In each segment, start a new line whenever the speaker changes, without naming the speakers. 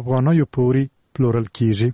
افغانایو پوري پلورل کیږي.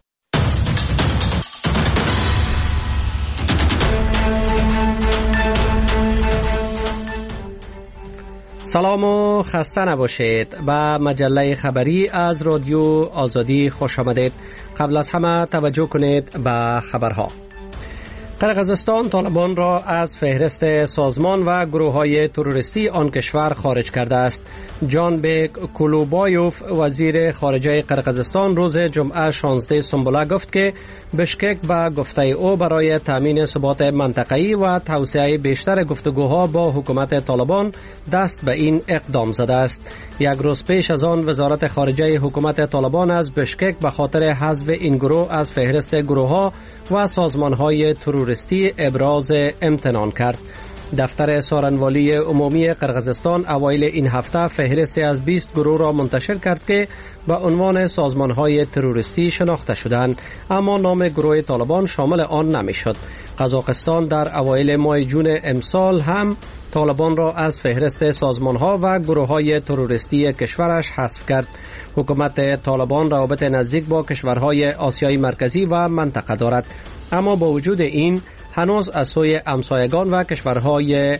سلام و خسته نباشید. به مجله خبری از رادیو آزادی خوش آمدید. قبل از همه توجه کنید به خبرها. قرقیزستان طالبان را از فهرست سازمان و گروه‌های تروریستی آن کشور خارج کرده است. جانبک کولوبایوف وزیر خارجه قرقیزستان روز جمعه 16 سنبله گفت که بشکک به گفته او برای تامین ثبات منطقه‌ای و توسعه بیشتر گفتگوها با حکومت طالبان دست به این اقدام زده است. یک روز پیش از آن وزارت خارجه حکومت طالبان از بشکک به خاطر حذف این گروه از فهرست گروه‌ها و سازمان‌های تروریستی ابراز امتنان کرد. دفتر سخنگوی عمومی قرقیزستان اوایل این هفته فهرستی از 20 گروه را منتشر کرد که به عنوان سازمان‌های تروریستی شناخته شدند، اما نام گروه طالبان شامل آن نمی‌شد. قزاقستان در اوایل ماه جون امسال هم طالبان را از فهرست سازمان‌ها و گروه‌های تروریستی کشورش حذف کرد. حکومت طالبان روابط نزدیک با کشورهای آسیای مرکزی و منطقه دارد، اما با وجود این هنوز از سوی همسایگان و کشورهای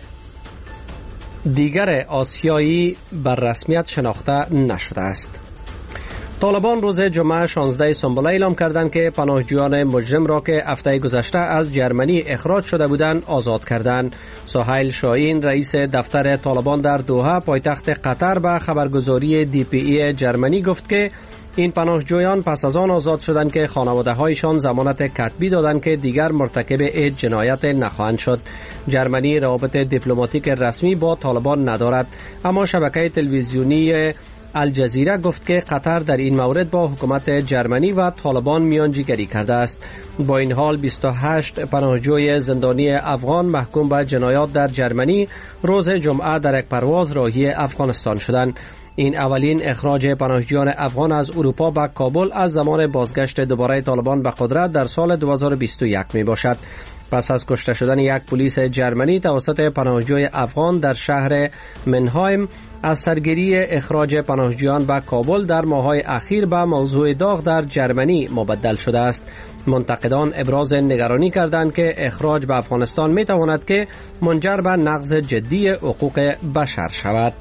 دیگر آسیایی بر رسمیت شناخته نشده است. طالبان روز جمعه 16 سنبله اعلام کردند که پناهجویان مجرم را که هفته گذشته از جرمنی اخراج شده بودند آزاد کردند. سهیل شاهین رئیس دفتر طالبان در دوحه پایتخت قطر به خبرگزاری DPA جرمنی گفت که این پناهجویان پس از آن آزاد شدند که خانواده‌هایشان ضمانت کتبی دادند که دیگر مرتکب هیچ جنایت نخواهند شد. جرمنی روابط دیپلماتیک رسمی با طالبان ندارد، اما شبکه تلویزیونی الجزیره گفت که قطر در این مورد با حکومت جرمنی و طالبان میانجیگری کرده است. با این حال 28 پناهجوی زندانی افغان محکوم به جنایات در جرمنی روز جمعه در یک پرواز راهی افغانستان شدند. این اولین اخراج پناهجویان افغان از اروپا به کابل از زمان بازگشت دوباره طالبان به قدرت در سال 2021 می باشد. پس از کشته شدن یک پلیس جرمنی توسط پناهجوی افغان در شهر منهایم، از سرگیری اخراج پناهجویان به کابل در ماه‌های اخیر به موضوع داغ در جرمنی مبدل شده است. منتقدان ابراز نگرانی کردند که اخراج به افغانستان می تواند که منجر به نقض جدی حقوق بشر شود.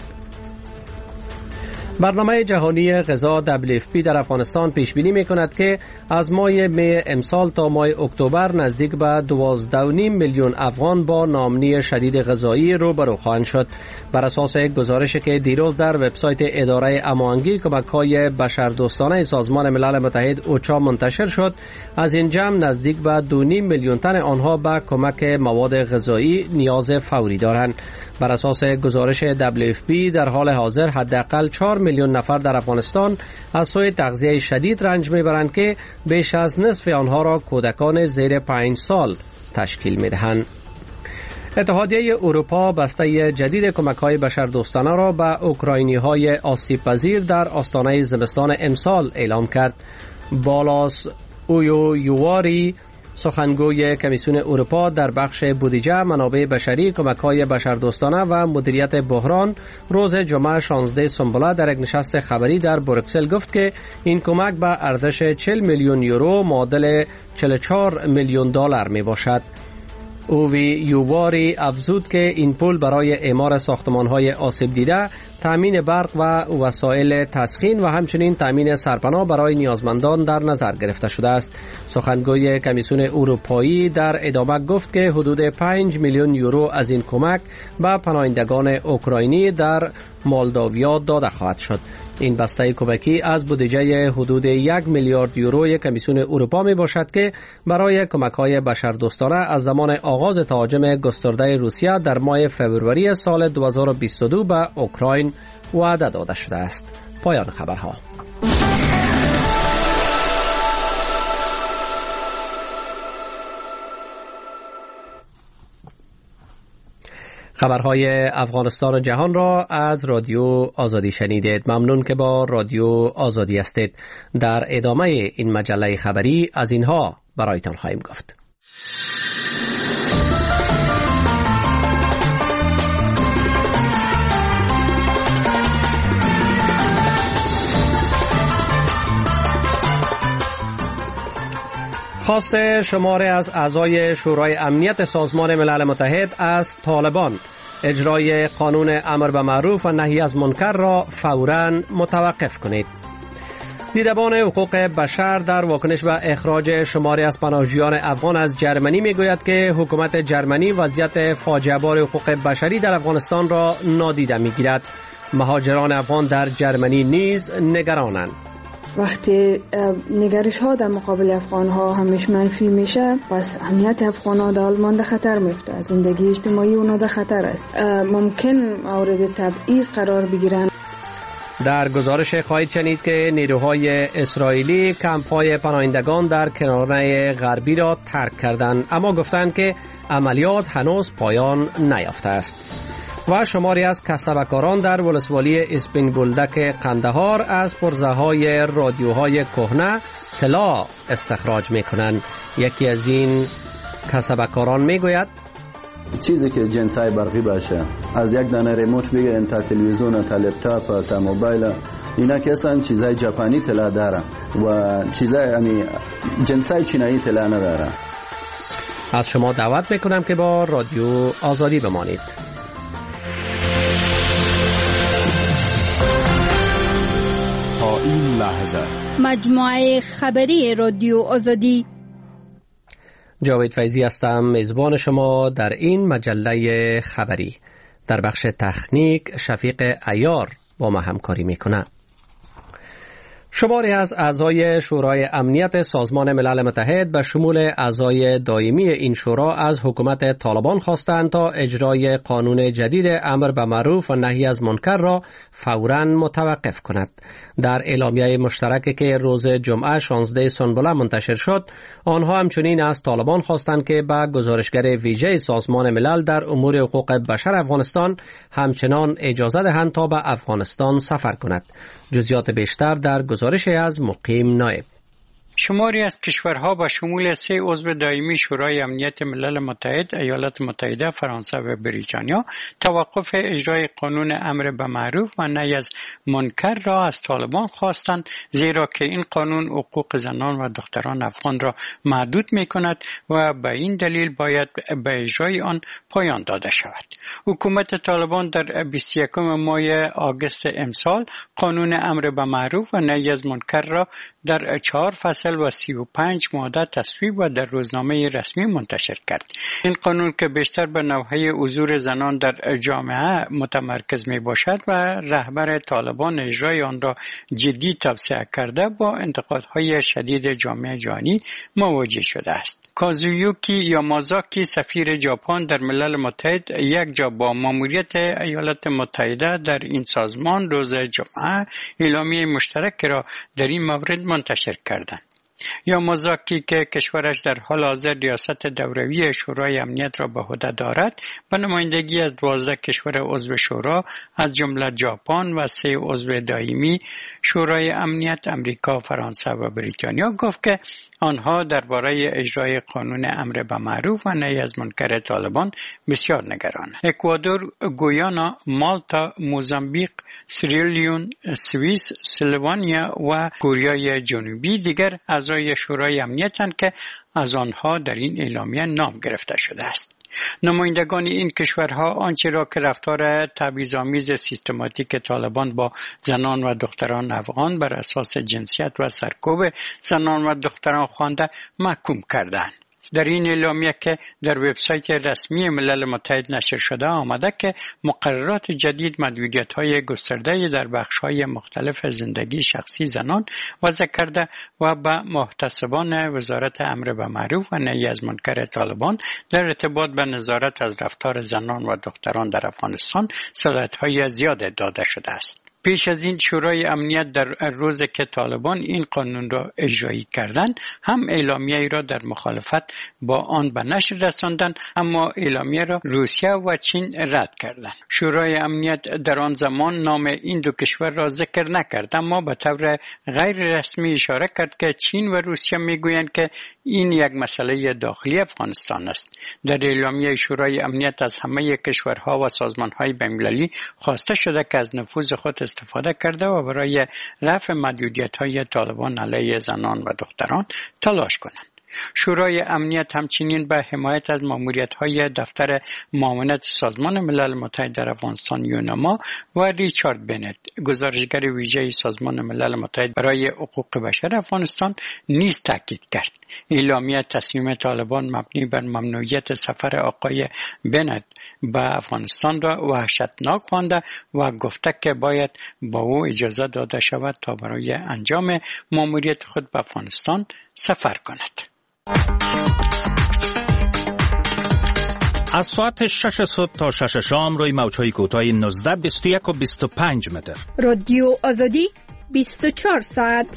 برنامه جهانی غذا WFP در افغانستان پیش بینی می کند که از ماه می امسال تا ماه اکتبر نزدیک به 12.5 میلیون افغان با ناامنی شدید غذایی روبرو خواهند شد. بر اساس گزارشی که دیروز در وبسایت اداره هماهنگی کمک‌های بشردوستانه سازمان ملل متحد اوچا منتشر شد، از این جمع نزدیک به 2.5 میلیون تن آنها به کمک مواد غذایی نیاز فوری دارند. بر اساس گزارش WFP در حال حاضر حداقل 4 میلیون نفر در افغانستان از سوی تغذیه شدید رنج میبرند که بیش از نصف آنها را کودکان زیر 5 سال تشکیل میدهند. اتحادیه اروپا بسته جدید کمک‌های بشردوستانه را به اوکراینی‌های آسیب‌پذیر در آستانه زمستان امسال اعلام کرد. بالاس اویویواری سخنگوی کمیسیون اروپا در بخش بودجه، منابع بشری، کمک‌های بشردوستانه و مدیریت بحران روز جمعه 16 سنبله در یک نشست خبری در بروکسل گفت که این کمک به ارزش 40 میلیون یورو معادل 44 میلیون دلار می باشد. اویویواری افزود که این پول برای اعمار ساختمان‌های آسیب دیده، تامین برق و وسایل تسخین و همچنین تامین سرپناه برای نیازمندان در نظر گرفته شده است. سخنگوی کمیسیون اروپایی در ادامه گفت که حدود 5 میلیون یورو از این کمک به پناهندگان اوکراینی در مولداویا داده خواهد شد. این بسته کمکی از بودجه حدود 1 میلیارد یوروی کمیسیون اروپا می باشد که برای کمک‌های بشردوستانه از زمان آغاز تهاجم گسترده روسیه در ماه فوریه سال 2022 به اوکراین وعده داده شده است. پایان خبرها. خبرهای افغانستان و جهان را از رادیو آزادی شنیدید. ممنون که با رادیو آزادی هستید. در ادامه این مجله خبری از اینها برایتان خواهیم گفت. خواست شماری از اعضای شورای امنیت سازمان ملل متحد از طالبان اجرای قانون امر به معروف و نهی از منکر را فوراً متوقف کنید. دیدبان حقوق بشر در واکنش به اخراج شماری از پناهجویان افغان از جرمنی میگوید که حکومت جرمنی وضعیت فاجعه بار حقوق بشری در افغانستان را نادیده میگیرد. مهاجران افغان در جرمنی نیز نگرانند.
وقتی نگرش ها در مقابل افغان ها همیشه منفی میشه، پس امنیت افغان ها در آلمان در خطر میفته. زندگی اجتماعی اونا در خطر است. ممکن مورد تبعیض قرار بگیرن.
در گزارش خواهید شنید که نیروهای اسرائیلی کمپ‌های پناهندگان در کرانه غربی را ترک کردند، اما گفتند که عملیات هنوز پایان نیافته است. و شماری از کسبکاران در ولسوالی اسپینگ بولدک قندهار از پرزه‌های رادیوهای کهنه طلا استخراج می‌کنند. یکی از این کسبکاران میگوید
چیزی که جنسای برقی باشه، از یک دانه ریموت بگیرین تا تلویزیون تا لپتاپ تا موبایل، اینا که اصلا چیزای ژاپنی طلا داره و چیزای جنسای چینایی طلا نداره.
از شما دعوت میکنم که با رادیو آزادی بمانید.
تا این لحظه
مجموعه خبری رادیو آزادی.
جاوید فیضی هستم، میزبان شما در این مجله خبری. در بخش تکنیک شفیق عیار با ما همکاری میکنه. شماری از اعضای شورای امنیت سازمان ملل متحد به شمول اعضای دائمی این شورا از حکومت طالبان خواستند تا اجرای قانون جدید امر به معروف و نهی از منکر را فوراً متوقف کند. در اعلامیه مشترکی که روز جمعه 16 سنبله منتشر شد، آنها همچنین از طالبان خواستند که به گزارشگر ویژه سازمان ملل در امور حقوق بشر افغانستان همچنان اجازه دهند تا به افغانستان سفر کند. جزئیات بیشتر در گزارش از مقیم نایب.
شماری از کشورها با شمول 3 عضو دائمی شورای امنیت ملل متحد، ایالات متحده، فرانسه و بریتانیا توقف اجرای قانون امر به معروف و نهی از منکر را از طالبان خواستند، زیرا که این قانون حقوق زنان و دختران افغان را محدود می‌کند و به این دلیل باید به اجرای آن پایان داده شود. حکومت طالبان در 21 ماه آگوست امسال قانون امر به معروف و نهی از منکر را در 4 فصل و 35 ماده تصویب و در روزنامه رسمی منتشر کرد. این قانون که بیشتر به نوحه حضور زنان در جامعه متمرکز می باشد و رهبر طالبان اجرای آن را جدی توصیه کرده، با انتقادهای شدید جامعه جهانی مواجه شده است. کازویوکی یامازاکی سفیر ژاپن در ملل متحد یک جا با ماموریت ایالات متحده در این سازمان روز جمعه اعلامیه مشترک را در این مورد منتشر کردند. یامازاکی که کشورش در حال حاضر ریاست دوروی شورای امنیت را به عهده دارد، به نمایندگی از 12 کشور عضو شورا از جمله ژاپن و 3 عضو دائمی شورای امنیت امریکا، فرانسه و بریتانیا گفت که آنها درباره اجرای قانون امر به معروف و نهی از منکر طالبان بسیار نگرانند. اکوادور، گویانا، مالتا، موزامبیک، سیرالیون، سوئیس، اسلوونیا و کره جنوبی دیگر اعضای شورای امنیتند که از آنها در این اعلامیه نام گرفته شده است. نمایندگان این کشورها آنچه را که رفتار تبعیض‌آمیز سیستماتیک طالبان با زنان و دختران افغان بر اساس جنسیت و سرکوب زنان و دختران خوانده محکوم کردند. در این اعلامیه که در وبسایت رسمی ملل متحد نشر شده آمده که مقررات جدید محدودیت‌های گسترده در بخش‌های مختلف زندگی شخصی زنان وضع کرده و به محتسبان وزارت امر به معروف و نهی از منکر طالبان در ارتباط به نظارت از رفتار زنان و دختران در افغانستان صلاحیت‌های زیاد داده شده است. پیش از این شورای امنیت در روزی که طالبان این قانون را اجرایی کردند هم اعلامیه را در مخالفت با آن به نشر رساندند، اما اعلامیه را روسیه و چین رد کردند. شورای امنیت در آن زمان نام این دو کشور را ذکر نکرد، اما به طور غیر رسمی اشاره کرد که چین و روسیه میگویند که این یک مسئله داخلی افغانستان است. در اعلامیه شورای امنیت از همه کشورها و سازمان‌های بین‌المللی خواسته شده که از نفوذ خود استفاده کرده و برای رفع محدودیت‌های طالبان علیه زنان و دختران تلاش کنند. شورای امنیت همچنین به حمایت از ماموریت‌های دفتر معاونت سازمان ملل متحد در افغانستان یونما و ریچارد بنت گزارشگر ویژه سازمان ملل متحد برای حقوق بشر افغانستان نیز تاکید کرد. اعلامیه تصمیم طالبان مبنی بر ممنوعیت سفر آقای بنت به افغانستان را وحشتناک خوانده و گفته که باید با او اجازه داده شود تا برای انجام ماموریت خود به افغانستان سفر کند.
از ساعت 6 صبح تا 6 شام روی موج‌های کوتاه 19 21 و 25 متر.
رادیو آزادی 24 ساعت.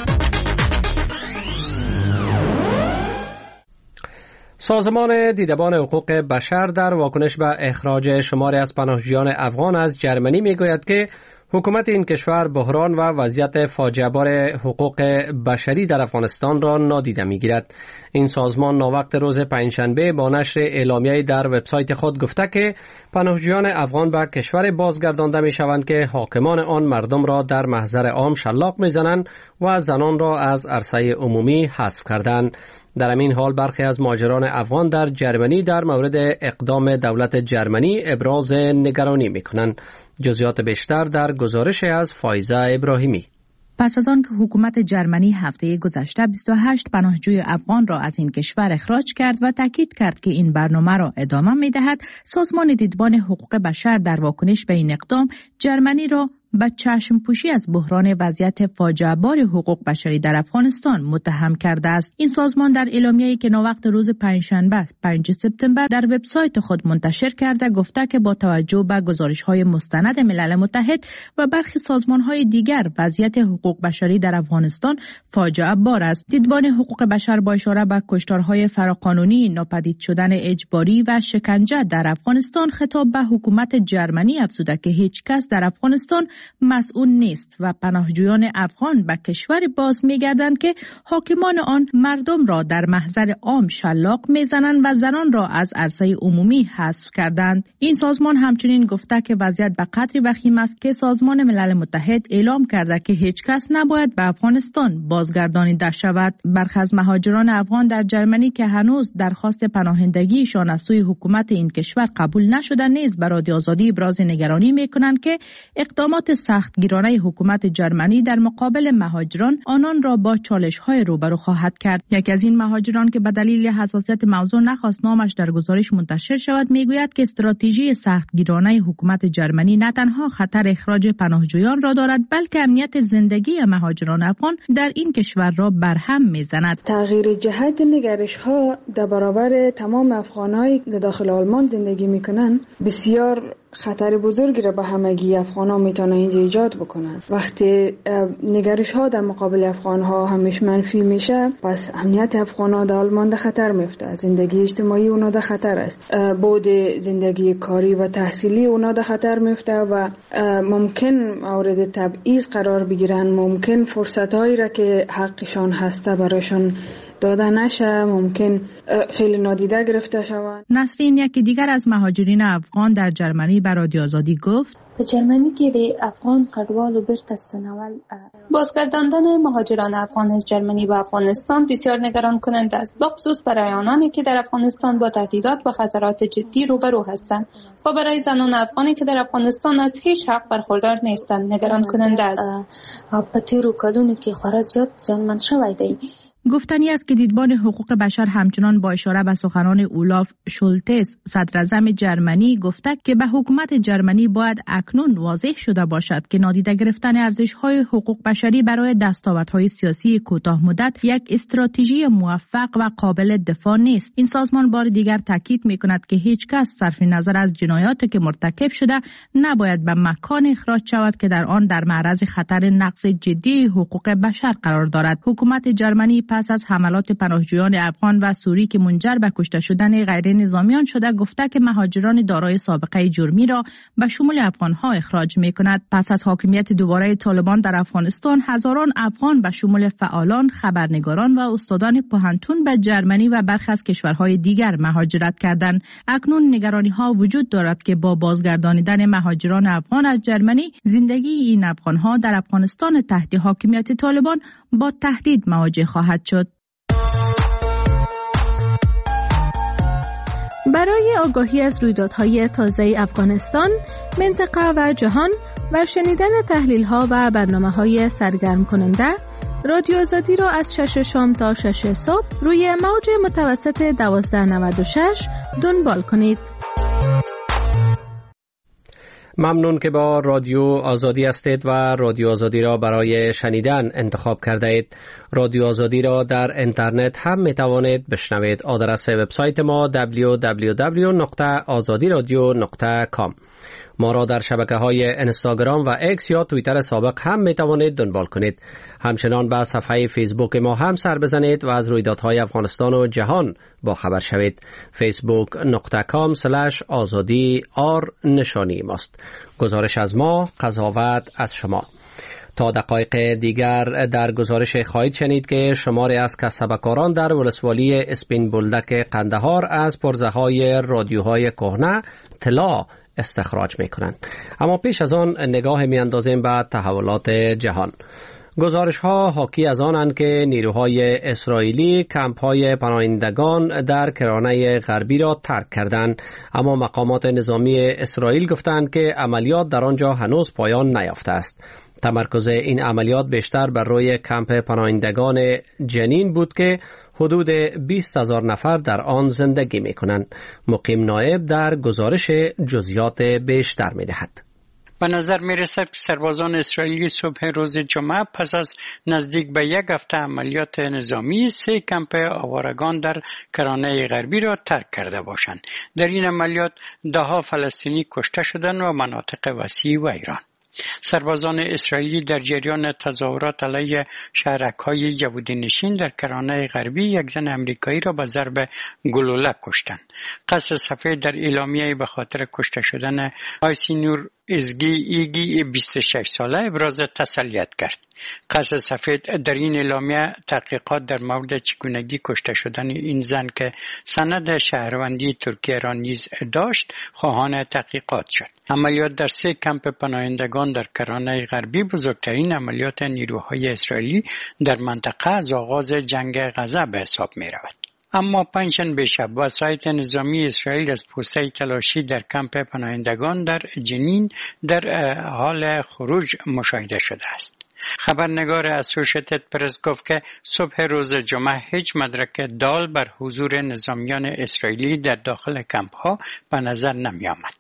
سازمان دیدبان حقوق بشر در واکنش به اخراج شماری از پناهجویان افغان از جرمنی میگوید که حکومت این کشور بحران و وضعیت فاجعه‌بار حقوق بشری در افغانستان را نادیده میگیرد. این سازمان ناوقت روز پنجشنبه با نشر اعلامیه‌ای در وبسایت خود گفته که پناهجویان افغان به کشور بازگردانده میشوند که حاکمان آن مردم را در محضر عام شلاق میزنند و زنان را از عرصه عمومی حذف کردند. در همین حال برخی از مهاجران افغان در جرمنی در مورد اقدام دولت جرمنی ابراز نگرانی می‌کنند. جزئیات بیشتر در گزارش از فایزه ابراهیمی.
پس از آن که حکومت جرمنی هفته گذشته 28 پناهجوی افغان را از این کشور اخراج کرد و تاکید کرد که این برنامه را ادامه می‌دهد، سازمان دیدبان حقوق بشر در واکنش به این اقدام جرمنی را به چشم پوشی از بحران وضعیت فاجعه‌بار حقوق بشری در افغانستان متهم کرده است. این سازمان در اعلامیه‌ای که ناوقت روز پنجشنبه 5 سپتامبر در وبسایت خود منتشر کرده گفته که با توجه به گزارش‌های مستند ملل متحد و برخی سازمان‌های دیگر وضعیت حقوق بشری در افغانستان فاجعه بار است. دیدبان حقوق بشر با اشاره به کشتارهای فراقانونی، ناپدید شدن اجباری و شکنجه در افغانستان خطاب به حکومت جرمنی افزوده که هیچ کس در افغانستان مسئول نیست و پناهجویان افغان به کشوری باز می‌گردند که حاکمان آن مردم را در محضر عام شلاق می‌زنند و زنان را از عرصه عمومی حذف کردند. این سازمان همچنین گفته که وضعیت به قدری وخیم است که سازمان ملل متحد اعلام کرده که هیچ کس نباید به افغانستان بازگردانیده شود. برخی از مهاجران افغان در جرمنی که هنوز درخواست پناهندگیشان از سوی حکومت این کشور قبول نشده نیز به رادیو آزادی ابراز نگرانی می‌کنند که اقدامات سختگیرانه حکومت جرمنی در مقابل مهاجران آنان را با چالش‌های روبرو خواهد کرد. یکی از این مهاجران که به دلیل حساسیت موضوع نخواست نامش در گزارش منتشر شود میگوید که استراتژی سختگیرانه حکومت جرمنی نه تنها خطر اخراج پناهجویان را دارد بلکه امنیت زندگی مهاجران افغان در این کشور را برهم میزند.
تغییر جهت نگرش‌ها در برابر تمام افغان‌هایی که داخل آلمان زندگی می‌کنند بسیار خطر بزرگی را به همگی افغان‌ها میتونه اینجا ایجاد بکنن. وقتی نگرش‌ها در مقابل افغان‌ها همیشه منفی میشه، پس امنیت افغان‌ها در آلمان در خطر میفته. زندگی اجتماعی اونا در خطر است. بود زندگی کاری و تحصیلی اونا در خطر میفته و ممکن مورد تبعیض قرار بگیرن، ممکن فرصت‌هایی را که حقشان هسته برایشان داده نشه، ممکن خیلی نادیده گرفته شوند.
نسرین یکی دیگر از مهاجرین افغان در جرمنی به رادیو آزادی گفت
په جرمنی کې د افغان کډوالو بیرته ستنول بازگرداندن مهاجران افغان از جرمنی به افغانستان بسیار نگران کننده است، بخصوص برای آنانی که در افغانستان با تهدیدات و خطرات جدی روبرو هستند و برای زنان افغانی که در افغانستان از هیچ حق برخوردار نیستند نگران کننده است. په تیرو کلونو کې خورا زیات زیانمن شوی دی.
گفتنی است که دیدبان حقوق بشر همچنان با اشاره به سخنان اولاف شولتس صدراعظم جرمنی گفته که به حکومت جرمنی باید اکنون واضح شده باشد که نادیده گرفتن ارزش‌های حقوق بشری برای دستاوردهای سیاسی کوتاه مدت یک استراتژی موفق و قابل دفاع نیست. این سازمان بار دیگر تاکید می‌کند که هیچ کس صرف نظر از جنایاتی که مرتکب شده نباید به مکان اخراج شود که در آن در معرض خطر نقض جدی حقوق بشر قرار دارد. حکومت جرمنی پس از حملات پناهجویان افغان و سوری که منجر به کشته شدن غیر نظامیان شده گفته که مهاجران دارای سابقه جرمی را به شمول افغان‌ها اخراج می‌کند. پس از حاکمیت دوباره طالبان در افغانستان هزاران افغان به شمول فعالان، خبرنگاران و استادان پوهنتون به جرمنی و برخی از کشورهای دیگر مهاجرت کردند. اکنون نگرانی‌ها وجود دارد که با بازگردانیدن مهاجران افغان از جرمنی زندگی این افغان‌ها در افغانستان تحت حاکمیت طالبان با تهدید مواجه خواهد شد. برای آگاهی از رویدادهای تازه افغانستان، منطقه و جهان و شنیدن تحلیل‌ها و برنامه‌های سرگرم کننده، رادیو آزادی را از 6 شام تا 6 صبح روی موج متوسط 1296 دنبال کنید.
ممنون که با رادیو آزادی هستید و رادیو آزادی را برای شنیدن انتخاب کرده اید. رادیو آزادی را در اینترنت هم می توانید بشنوید. آدرس وبسایت ما www.azadiradio.com. ما را در شبکه‌های اینستاگرام و اکس یا توییتر سابق هم می توانید دنبال کنید. همچنان به صفحه فیسبوک ما هم سر بزنید و از رویدادهای افغانستان و جهان با خبر شوید. facebook.com/azadi نشانی ماست. گزارش از ما، قضاوت از شما. تا دقایق دیگر در گزارش خواهید شنید که شماری از کسبکاران در ولسوالی اسپین بولدک قندهار از پرزه‌های رادیوهای کهنه طلا استخراج میکنند. اما پیش از آن نگاه میاندازیم به تحولات جهان. گزارش ها حاکی از آنند که نیروهای اسرائیلی کمپ های پناهندگان در کرانه غربی را ترک کردند، اما مقامات نظامی اسرائیل گفتند که عملیات در آنجا هنوز پایان نیافته است. تمرکز این عملیات بیشتر بر روی کمپ پناهندگان جنین بود که حدود 20,000 نفر در آن زندگی می کنند. مقیم نایب در گزارش جزئیات بیشتر می دهد.
به نظر می رسد که سربازان اسرائیلی صبح روز جمعه پس از نزدیک به یک هفته عملیات نظامی 3 کمپ آوارگان در کرانه غربی را ترک کرده باشند. در این عملیات 10 فلسطینی کشته شدند و مناطق وسیع ویران. سربازان اسرائیلی در جریان تظاهرات علیه شهرک‌های یهودی نشین در کرانه غربی یک زن امریکایی را به ضرب گلوله کشتند. قصر سفید در اعلامیه به خاطر کشته شدن آیسینور ایگی 26 ساله ابراز تسلیت کرد. قصر سفید در این اعلامیه تحقیقات در مورد چگونگی کشته شدن این زن که سند شهروندی ترکیه را نیز داشت خواهان تحقیقات شد. عملیات در 3 کمپ پناهندگان در کرانه غربی بزرگترین عملیات نیروهای اسرائیلی در منطقه از آغاز جنگ غزه به حساب می رود. اما پنجشنبه شب وسایط نظامی اسرائیل از پوسته تلاشی در کمپ پناهندگان در جنین در حال خروج مشاهده شده است. خبرنگار اسوشیتد پرس گفت که صبح روز جمعه هیچ مدرک دال بر حضور نظامیان اسرائیلی در داخل کمپ ها به نظر نمی آمد.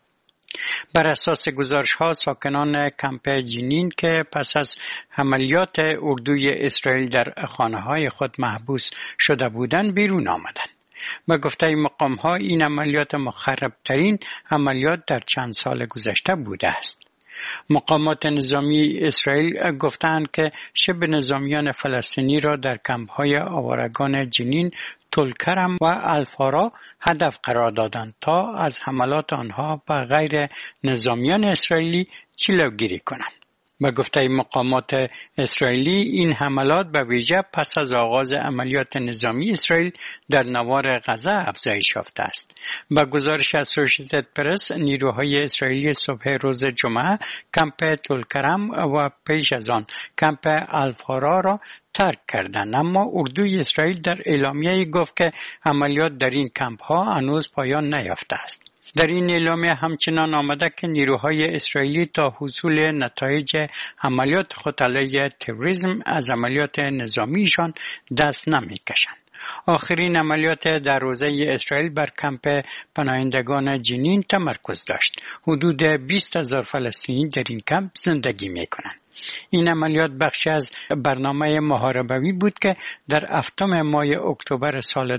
بر اساس گزارش ها ساکنان کمپ جنین که پس از عملیات اردوی اسرائیل در خانه های خود محبوس شده بودند بیرون آمدند. به گفته مقام ها این عملیات مخرب ترین عملیات در چند سال گذشته بوده است. مقامات نظامی اسرائیل گفتند که شبه نظامیان فلسطینی را در کمپ های آوارگان جنین، تلکرم و الفارا هدف قرار دادند تا از حملات آنها به غیر نظامیان اسرائیلی جلوگیری کنند. به گفته مقامات اسرائیلی این حملات به ویژه پس از آغاز عملیات نظامی اسرائیل در نوار غزه افزایش یافته است. به گزارش اسوشیتد پرس نیروهای اسرائیلی صبح روز جمعه کمپ تلکرم و پیش از آن کمپ الفارا را ترک کردند، اما اردوی اسرائیل در اعلامیه گفت که عملیات در این کمپ ها هنوز پایان نیافته است. در این اعلامیه همچنان آمده که نیروهای اسرائیلی تا حصول نتایج عملیات خود علیه تروریسم از عملیات نظامیشان دست نمی‌کشند. آخرین عملیات در روزه اسرائیل بر کمپ پناهندگان جنین تمرکز داشت. حدود 20,000 فلسطینی در این کمپ زندگی می‌کنند. این عملیات بخشی از برنامه محاربوی بود که در 7 ماه اکتبر سال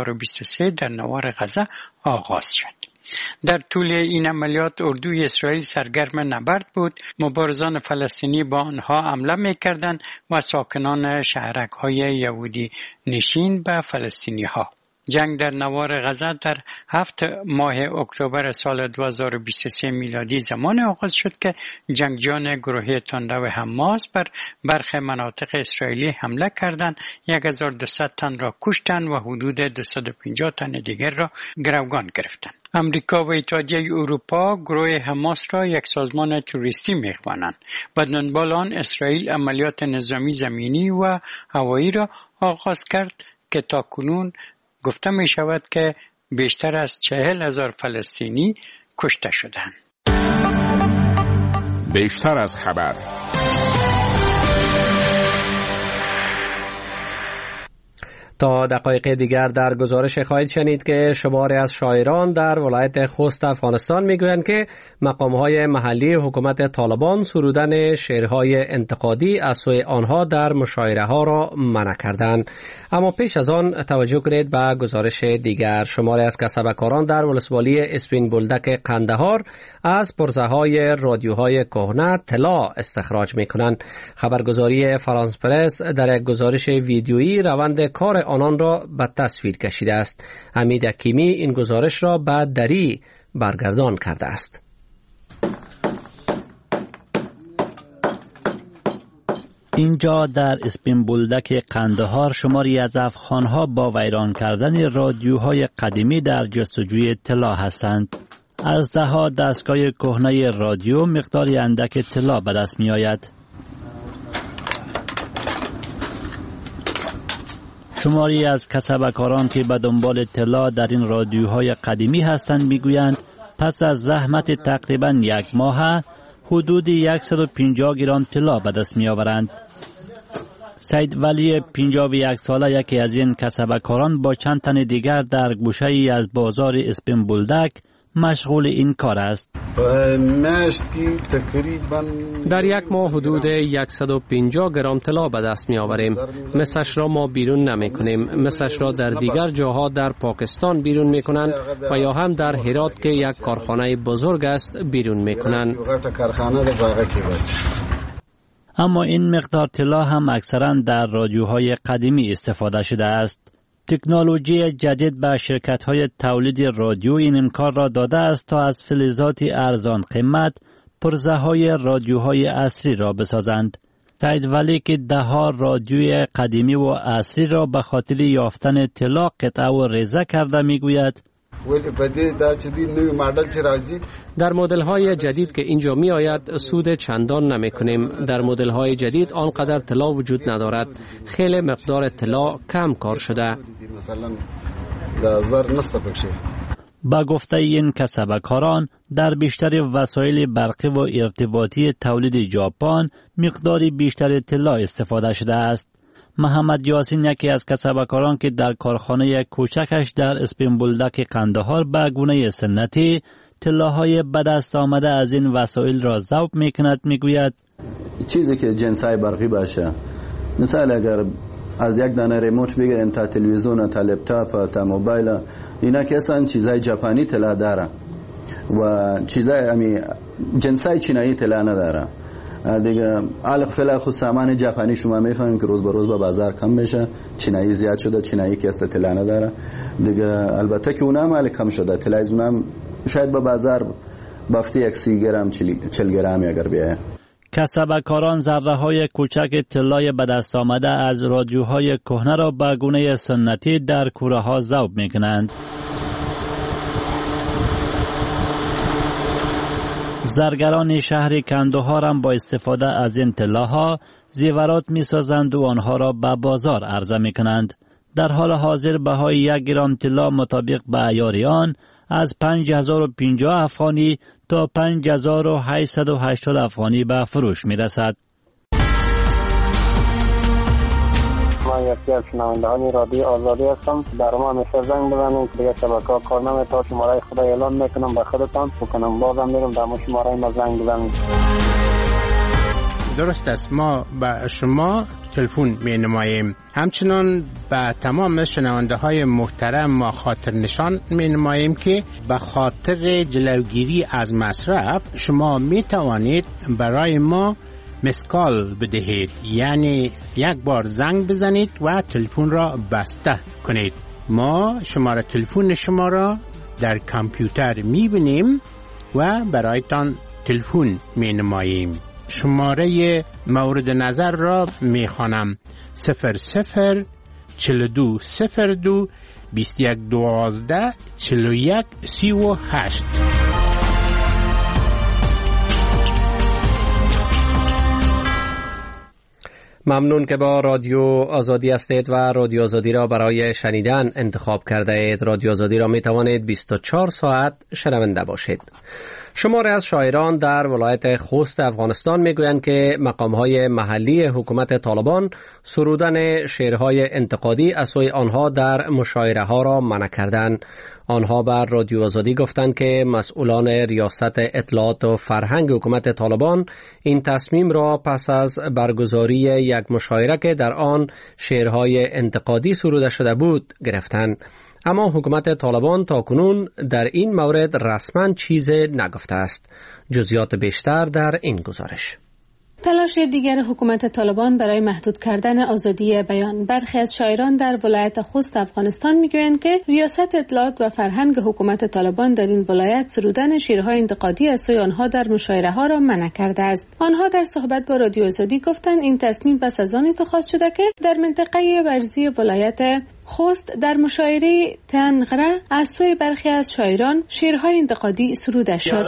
2023 در نوار غزه آغاز شد. در طول این عملیات اردوی اسرائیل سرگرم نبرد بود. مبارزان فلسطینی با آنها حمله می‌کردند و ساکنان شهرک‌های یهودی نشین به فلسطینی‌ها. جنگ در نوار غزه در 7 ماه اکتبر سال 2023 میلادی زمان آغاز شد که جنگجویان گروه تندرو حماس بر برخی مناطق اسرائیلی حمله کردند، 1200 تن را کشتند و حدود 250 تن دیگر را گروگان گرفتند. امریکا و اتحادیه اروپا گروه حماس را یک سازمان تروریستی می‌خوانند. به دنبال آن اسرائیل عملیات نظامی زمینی و هوایی را آغاز کرد که تاکنون گفته می شود که بیشتر از 40,000 فلسطینی کشته شدند.
بیشتر از خبر.
تا دقایق دیگر در گزارش خواهید شنید که شماری از شاعران در ولایت خوست افغانستان میگویند که مقامهای محلی حکومت طالبان سرودن شعرهای انتقادی از سوی آنها در مشاعره ها را منع کردند. اما پیش از آن توجه کنید به گزارش دیگر. شماری از کسبکاران در ولسوالی اسپین بولدک قندهار از پرزه های رادیوهای کهنه طلا استخراج میکنند. خبرگزاری فرانس پرس در یک گزارش ویدیویی روند کار آنان را به تصویر کشیده است. حمید حکیمی این گزارش را به دری برگردان کرده است.
اینجا در اسپین بولدک قندهار شماری از افغانها با ویران کردن رادیوهای قدیمی در جستجوی طلا هستند. از دهها دستگاه کهنه رادیو مقداری اندک طلا به دست می آید. شماری از کسبکاران که به دنبال طلا در این رادیوهای قدیمی هستند میگویند پس از زحمت تقریبا یک ماه حدود 150 گرم طلا به دست میآورند. سید ولی 51 ساله یکی از این کسبکاران با چند تن دیگر در گوشه‌ای از بازار اسپین بولدک مشغول این کار است.
در یک ماه حدود 150 گرم طلا به دست می آوریم. مثلش را ما بیرون نمی کنیم. مثلش را در دیگر جاها در پاکستان بیرون می کنند و یا هم در هرات که یک کارخانه بزرگ است بیرون می کنند.
اما این مقدار طلا هم اکثرا در رادیوهای قدیمی استفاده شده است. تکنولوژی جدید به شرکت‌های تولید رادیو این امکان را داده است تا از فلزات ارزان قیمت پرزه‌های رادیوهای اصلی را بسازند. سید ولی که ده‌ها رادیوی قدیمی و اصلی را به خاطر یافتن طلا قطعه و ریزه کرده میگوید
در مدل های جدید که اینجا می آید سود چندان نمی کنیم. در مدل های جدید آنقدر طلا وجود ندارد. خیلی مقدار طلا کم کار شده.
با گفته این کسبکاران در بیشتر وسایل برقی و ارتباطی تولید ژاپن مقداری بیشتر طلا استفاده شده است. محمد یاسین یکی از کسبکاران که در کارخانه کوچکش در اسپین بولدک قندهار به گونه سنتی طلاهای به دست آمده از این وسایل را ذوب میکند میگوید
چیزی که جنسای برقی باشه، مثلا اگر از یک دانه ریموت بگیرین تا تلویزیون تا لپتاپ تا موبایل، اینا که اصلا چیزای ژاپنی طلا داره و چیزای جنسای چینایی طلا نداره. دیگه خیلی خود سامان ژاپنی شما میفهمین که روز به روز به بازار کم میشه. چینایی زیاد شده، چینایی که است طلا نداره دیگه. البته که اونم مال کم شده، طلای اونم شاید به بازار بافتی 30 گرم 40 گرمی اگر بیایه.
کسبکاران ذره‌های کوچک طلای به دست آمده از رادیوهای کهنه را به گونه سنتی در کوره‌ها ذوب میکنند. زرگران شهر کندهار هم با استفاده از این طلاها زیورات می‌سازند و آنها را به بازار عرضه می‌کنند. در حال حاضر بهای 1 گرم طلا مطابق به عیار آن از 5050 افغانی تا 5880 افغانی به فروش می‌رسد.
من یکی از شنوندگان رادیو آزادی هستم. در ما همیشه زنگ بزنید که دیگه شبکه‌ها کار نمی‌کنه. شماره خدا اعلام میکنم به خودتان بکنم، بازم میگم در شماره ما زنگ بزنید.
درست است، ما به شما تلفن می‌نماییم. همچنان به تمام شنونده‌های محترم ما خاطر نشان می‌نماییم که به خاطر جلوگیری از مصرف شما می‌توانید برای ما مسکال بدهید، یعنی یک بار زنگ بزنید و تلفن را بسته کنید. ما شماره تلفن شما را در کامپیوتر می‌بینیم و برایتان تلفن می‌نماییم. شماره مورد نظر را می‌خوانم: 00 42 02 21 12 41 38.
ممنون که با رادیو آزادی هستید و رادیو آزادی را برای شنیدن انتخاب کرده اید. رادیو آزادی را می توانید 24 ساعت شنونده باشید. شماری از شاعران در ولایت خوست افغانستان می گویند که مقامهای محلی حکومت طالبان سرودن شعرهای انتقادی از سوی آنها در مشاعره ها را منع کردند. آنها بر رادیو آزادی گفتند که مسئولان ریاست اطلاعات و فرهنگ حکومت طالبان این تصمیم را پس از برگزاری یک مشاعره که در آن شعرهای انتقادی سروده شده بود گرفتند. اما حکومت طالبان تاکنون در این مورد رسما چیزی نگفته است. جزئیات بیشتر در این گزارش.
تلاش دیگر حکومت طالبان برای محدود کردن آزادی بیان. برخی از شاعران در ولایت خوست افغانستان میگویند که ریاست اطلاعات و فرهنگ حکومت طالبان در این ولایت سرودن شعرهای انتقادی از سوی آنها در مشاعره ها را منع کرده است. آنها در صحبت با رادیو آزادی گفتند این تصمیم پس از آن اتخاذ شده که در منطقه ورزی ولایت خوست در مشاعره تنغره از سوی برخی از شاعران شعرهای انتقادی سروده شد.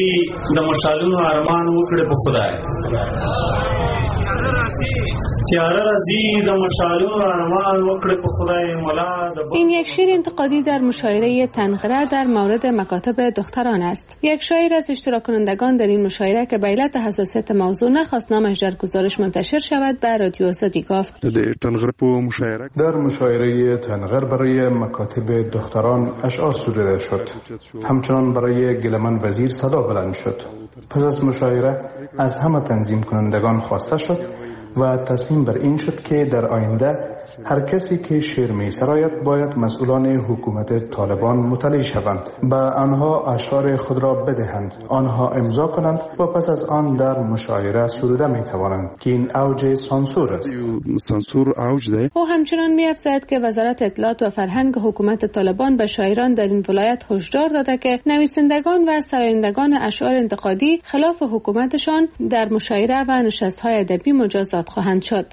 این یک شعر انتقادی در مشاعره تنغره در مورد مکاتب دختران است. یک شاعر از اشتراک کنندگان در این مشاعره که به علت حساسیت موضوع نخواست نامش در گزارش منتشر شود به رادیو آزادی گفت.
در مشاعره تنغر برای مکاتب دختران اشعار سروده شد. همچنان برای گلمن وزیر صدا بلند شد. پس از مشاعره از همه تنظیم کنندگان خواسته شد و تصمیم بر این شد که در آینده هر کسی که شعر می سراید باید مسئولان حکومت طالبان مطلع شوند، به آنها اشعار خود را بدهند، آنها امضا کنند و پس از آن در مشاعره سروده می توانند که این اوج سانسور است.
سانسور اوج ده. او همچنان می افزاید که وزارت اطلاعات و فرهنگ حکومت طالبان به شاعران در این ولایت هشدار داده که نویسندگان و سرایندگان اشعار انتقادی خلاف حکومتشان در مشاعره و نشست‌های ادبی مجازات خواهند شد.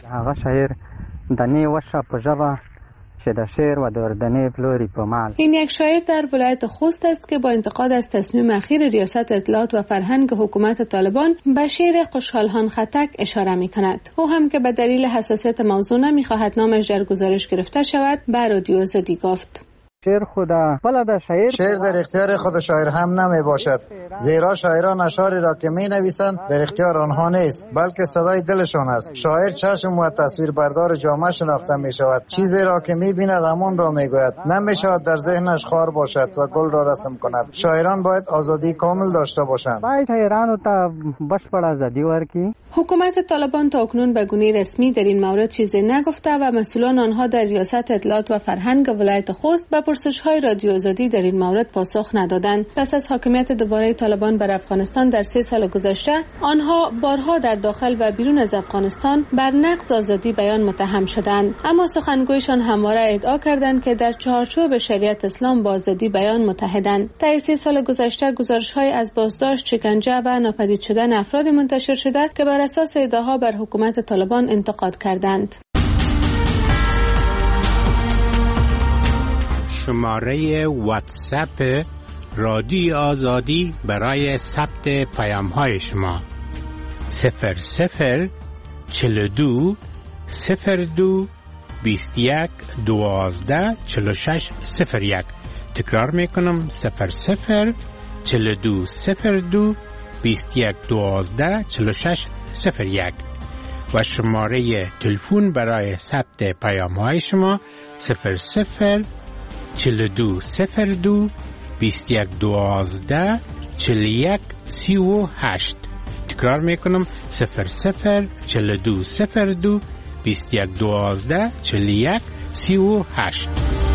این یک شاعر در ولایت خوست است که با انتقاد از تصمیم اخیر ریاست اطلاعات و فرهنگ حکومت طالبان به شعر خوشحالخان خطک اشاره می کند. او هم که به دلیل حساسیت موضوع نمی خواهد نامش در گزارش گرفته شود به رادیو آزادی گفت.
شعر در اختیار خود شاعر هم نمی باشد، زیرا شاعران اشعاری را که می نویسند در اختیار آنها نیست بلکه صدای دلشان است. شاعر چشم و تصویر بردار جامعه شناخته می شود، چیزی را که می بیند همون را می گوید، نمی شود در ذهنش خار باشد و گل را رسم کند. شاعران باید آزادی کامل داشته باشند.
حکومت طالبان تا اکنون به گونه رسمی در این مورد چیزی نگفته و مسئولان آنها در ریاست اطلاعات و فرهنگ ولایت خوست به پرسش‌های رادیو آزادی در این مورد پاسخ ندادند. پس از حاکمیت دوباره طالبان بر افغانستان در 3 سال گذشته، آنها بارها در داخل و بیرون از افغانستان بر نقض آزادی بیان متهم شدند، اما سخنگویشان همواره ادعا کردند که در چارچوب شریعت اسلام با آزادی بیان متحدند. در 3 سال گذشته گزارش‌های از بازداشت، شکنجه و ناپدید شدن افراد منتشر شده که بر اساس ادعاها بر حکومت طالبان انتقاد کردند.
شماره واتساپ رادیو آزادی برای ثبت پیام‌های شما 00 42 02 21 12 46 01. تکرار میکنم 00 42 02 21 12 46 01 و شماره تلفن برای ثبت پیام‌های شما 00 42 02 21 12 41 38. تکرار میکنم 00 42 02 21 12 41 38.